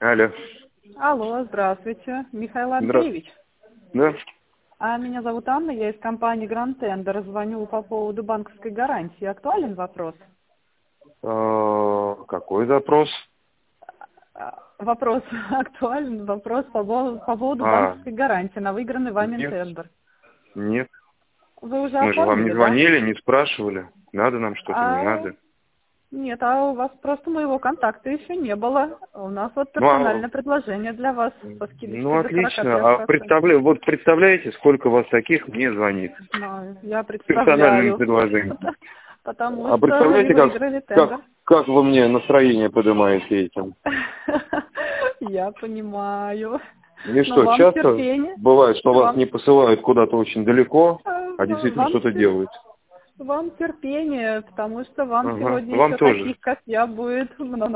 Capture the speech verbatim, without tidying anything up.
Алло. Алло, здравствуйте, Михаил Здра- Андреевич. Да? А меня зовут Анна, я из компании Grand Tender. Звоню по поводу банковской гарантии. Актуален вопрос? А, Какой запрос? А, Вопрос актуален, вопрос по, поводу- по поводу А, банковской гарантии на выигранный вами нет, тендер. нет. Вы уже Мы же вам не оформили, да? звонили, не спрашивали. Надо нам что-то, не А, надо. нет, а у вас просто моего контакта еще не было. У нас вот Ну, а, персональное предложение для вас со ну скидочкой до сорок отлично. пять А процентов. представля... вот представляете, сколько вас таких мне звонит? Знаю, я С персональным представляю. предложением. Потому А что вы представляете, как, выиграли как, тендер. как вы мне настроение поднимаете этим? Я понимаю. И Но что, вам часто терпение. бывает, что вас Вам, не посылают куда-то очень далеко, э, а действительно вам, что-то тер- делают? вам терпение, потому что вам Ага, сегодня вам еще тоже. таких, как я, будет много.